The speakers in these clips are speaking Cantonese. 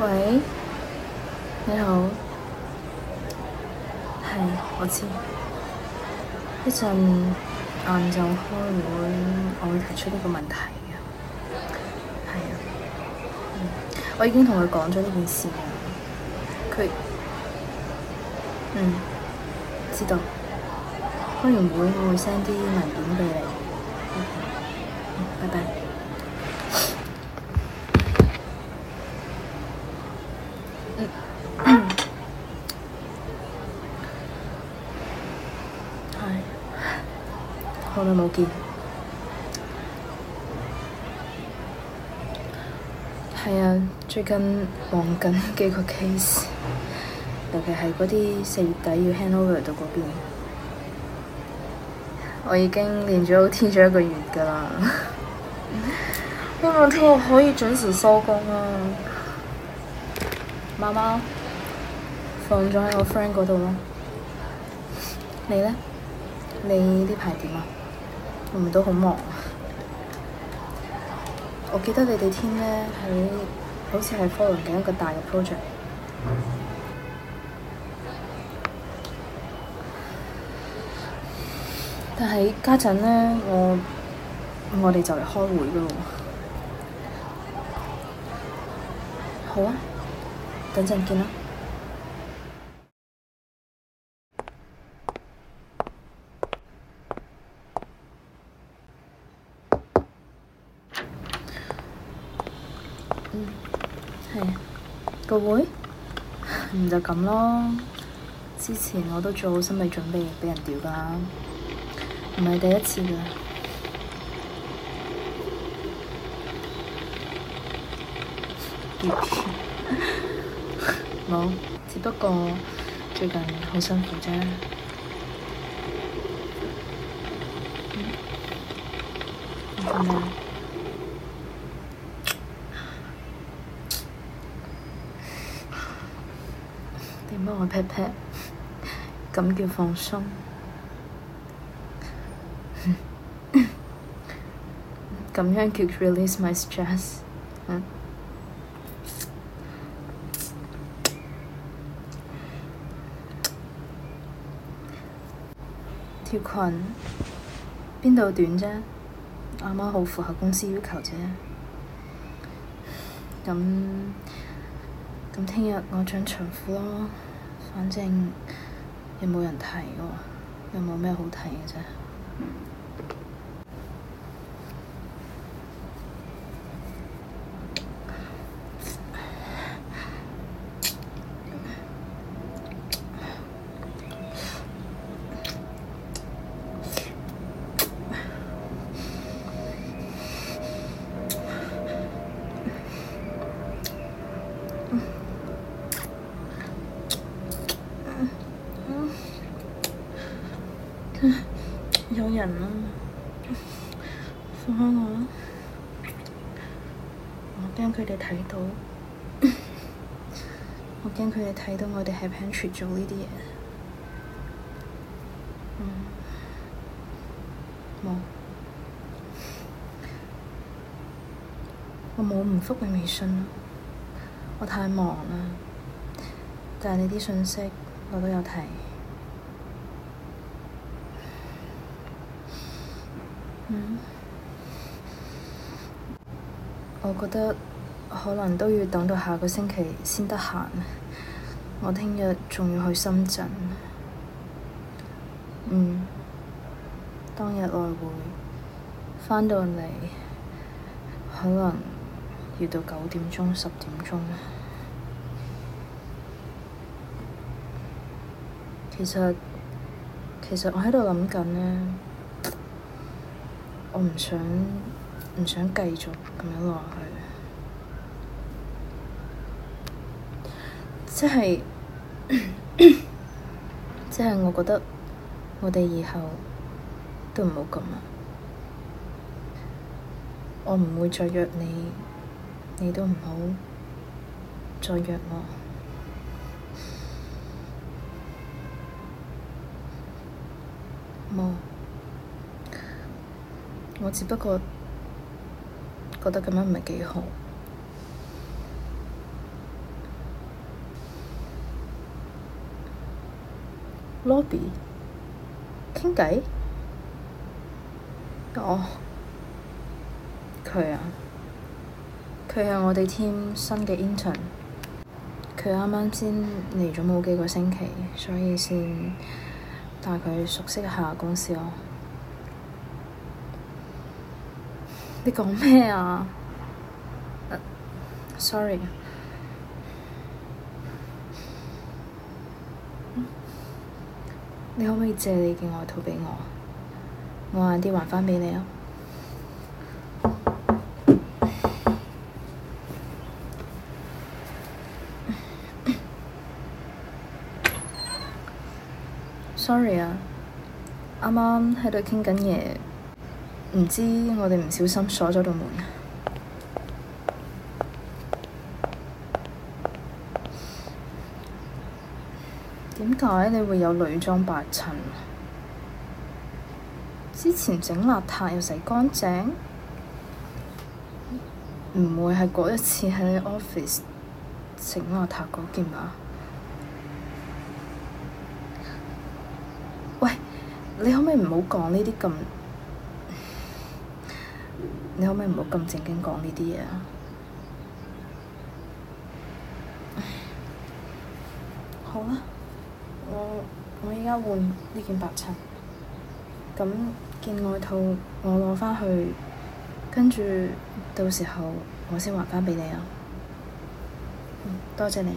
喂，你好，係我知。一陣晏晝開會，我會提出呢個問題嘅。係啊，我已經同佢講咗呢件事啦。佢知道。開完會我會 send 啲文件俾你。拜拜。好耐冇見。係啊，最近忙緊幾個 case， 尤其係嗰啲4月底要 hand over 到嗰邊。我已經練咗 OT 咗1個月㗎啦，希望聽日可以準時收工啊！貓貓放咗喺我 friend 嗰度咯。你呢？你呢排點啊？會唔會都好忙啊？我記得你哋 team 呢好似係 follow 緊一個大嘅 project。但係家陣呢，我哋就嚟開會㗎喎。好啊，等陣見啦。係啊，個會唔就咁咯。之前我都做好心理準備俾人屌㗎，唔係第一次㗎。冇，只不過最近好辛苦啫。你做咩？點幫我 pat pat？咁叫放鬆。咁樣叫 release my stress。條裙邊度短啫？啱啱好符合公司要求啫。咁聽日我着長褲咯，反正又冇人睇喎，又冇咩好睇嘅啫。有人啊！放開我啦！我驚佢哋睇到，我驚佢哋睇到我哋喺 pantry 做呢啲嘢。冇，我冇唔覆你微信啦，我太忙啦。但係你啲信息我都有睇。我覺得可能都要等到下個星期先得閒。我聽日仲要去深圳。當日來回，返到嚟可能要到9點鐘、10點鐘。其實我喺度諗緊呢，我唔想繼續咁樣落去，即係我覺得我哋以後都唔好咁啦。我唔會再約你，你都唔好再約我。冇，我只不過覺得咁樣唔係幾好。 ？lobby 傾偈？哦，佢啊，佢係我哋 team 新嘅 intern，佢啱啱先嚟咗冇幾個星期，所以先帶佢熟悉一下公司咯。你講咩啊？Sorry。你可唔可以借你件外套畀我？我晏啲還返畀你啊。Sorry 啊，啱啱喺度傾緊嘢，唔知我哋唔小心鎖咗道門。點解你會有女裝白襯？之前整邋遢又洗乾淨，唔會係嗰一次喺你 office 整邋遢嗰件吧？喂，你可唔可以唔好講呢啲咁？你可唔可以唔好咁正經講呢啲嘢啊？好啦，我依家換呢件白襯，咁件外套我攞返去，跟住到時候我先還返畀你啊。多謝你。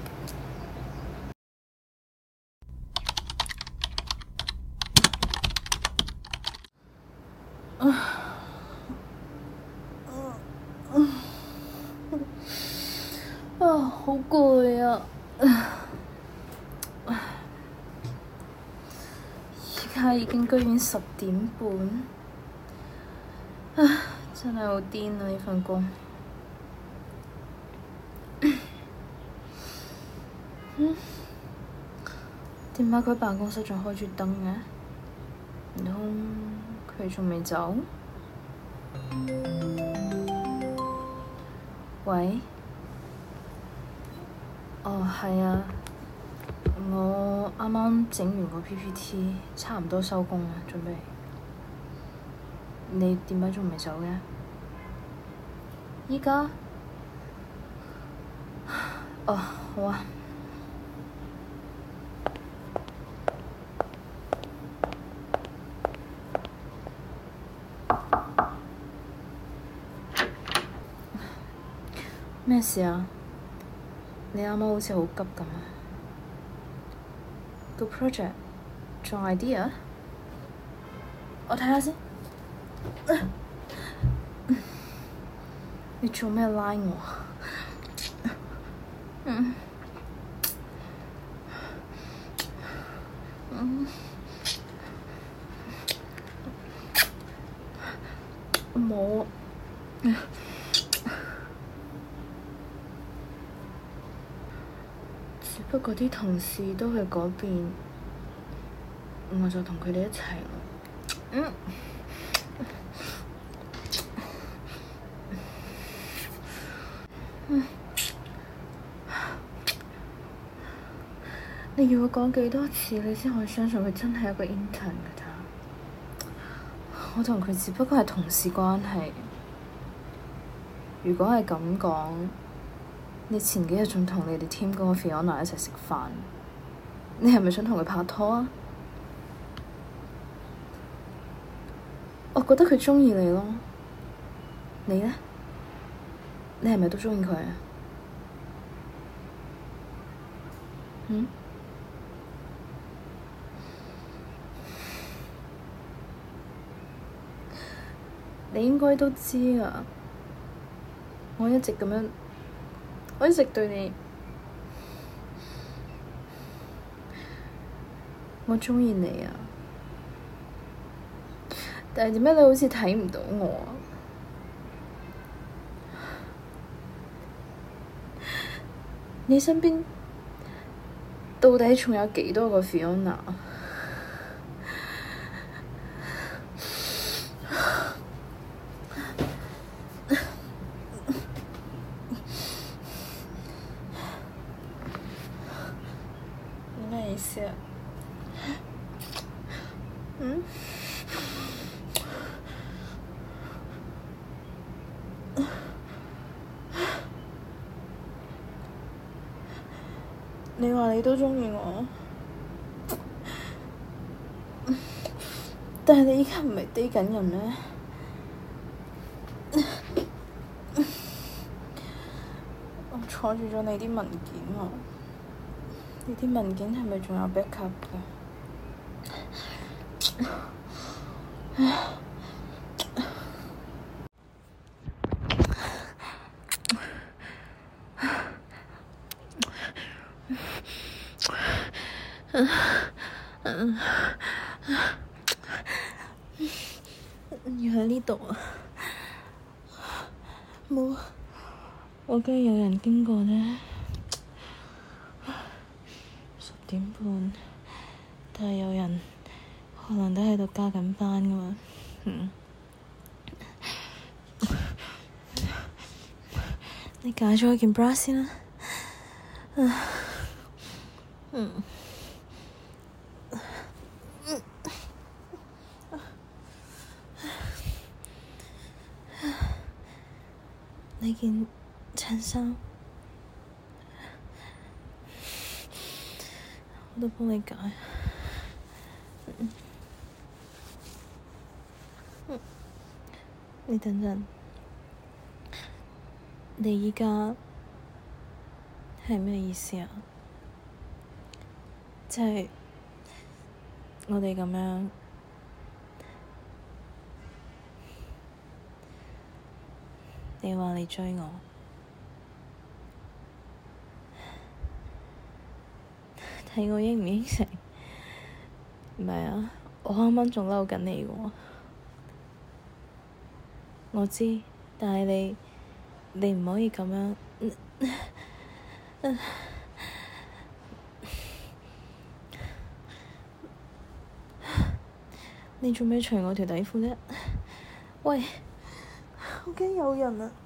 好攰啊！而家已經居然10點半，真係好癲啊！呢份工。點解佢辦公室仲開住燈嘅？唔通佢仲未走？喂？哦，係啊，我啱啱整完個 PPT，差唔多收工啦，準備。你點解仲未走嘅？依家？哦，好啊。咩事啊？你啱啱好似好急咁啊！個 project 仲 idea？我睇下先。你做咩拉我？冇。只不過啲同事都去嗰邊，我就同佢哋一齊咯。你要我講幾多次，你先可以相信佢真係一個 intern 㗎咋？我同佢只不過係同事關係。如果係咁講，你前幾日仲同你哋 team 嗰個 Fiona 一齊食飯，你係咪想同佢拍拖啊？我覺得佢鍾意你咯。你呢？你係咪都鍾意佢啊？你應該都知啊，我一直對你，我鍾意你啊！但係點解你好似睇唔到我啊？你身邊到底仲有幾多個 Fiona？咩意思啊？ 你話你都鍾意我，但係你依家唔係 date 緊人咩？我坐住咗你啲文件喎，你啲文件係咪仲有 backup 㗎？要喺呢度啊！冇，我驚有人經過呢。10點半，但係有人可能都喺度加緊班㗎嘛。你解咗件 bra 先啦。你件襯衫，我都幫你解。你等陣，你依家係咩意思啊？即係我哋咁樣，你話你追我，睇我應唔應承？唔係啊，我啱啱仲嬲緊你喎。我知，但係你唔可以咁樣。你做咩除我條底褲啫？喂，我驚有人啊！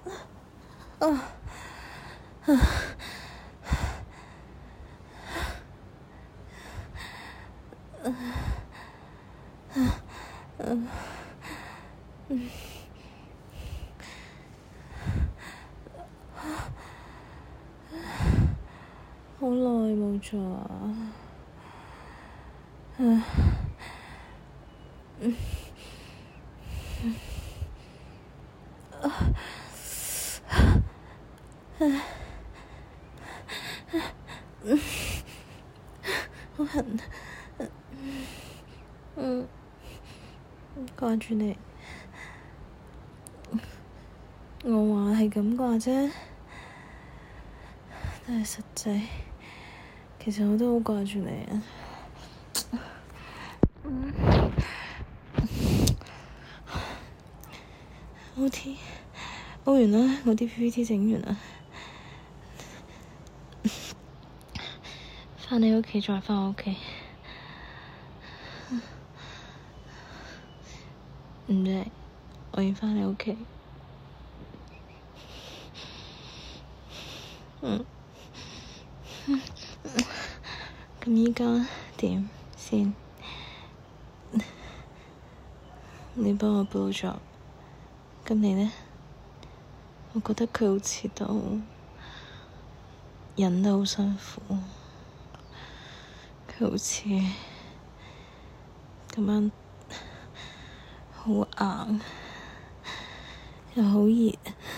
好耐冇做啊！好痕，掛住你。我話係咁掛啫，但係實際，其實我都好掛住你啊。OT， 完啦，我啲 PPT 整完啦，返你屋企再返我屋企。唔使，我要返你屋企。咁依家點先？你幫我煲咗，咁你呢？我覺得佢好似都忍得好辛苦，佢好似咁樣好硬又好熱。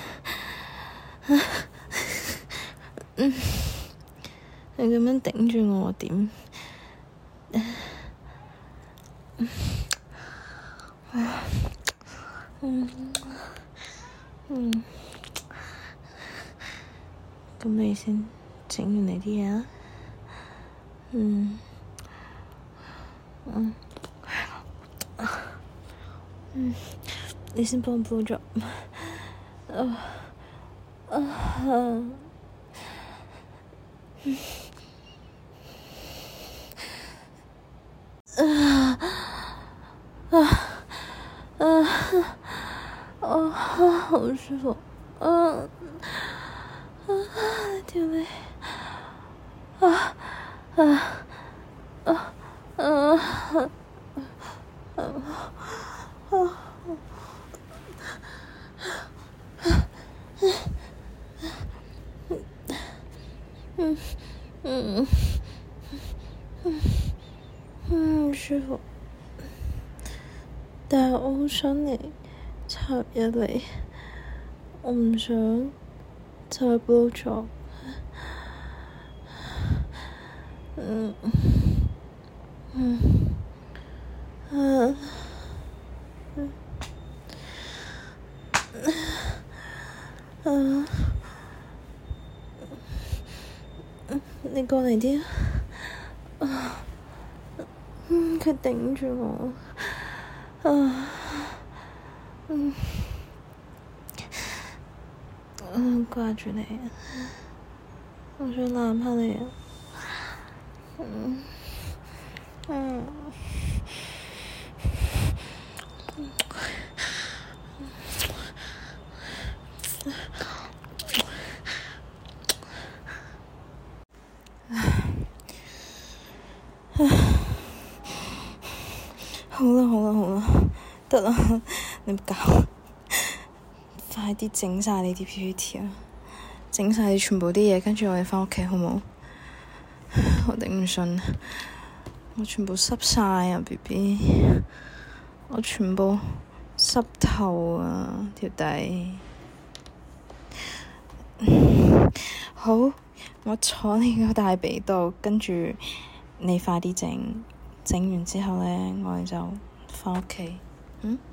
你咁樣頂住我點？咁你先整完你啲嘢啊？你先幫我煲咗。好舒服。條脷。 舒服，但係我好想你插入嚟，我唔想就係 blow job。你過嚟啲佢頂住我，掛住你，我想攬下你啊！好啦，得啦，你搞，快啲整晒你啲 PPT 啊，整晒你全部啲嘢，跟住我哋返屋企好冇？我頂唔順，我全部濕晒啊 BB， 我全部濕透啊條底。好，我坐你個大髀度，跟住你快啲整完之後呢，我哋就返屋企。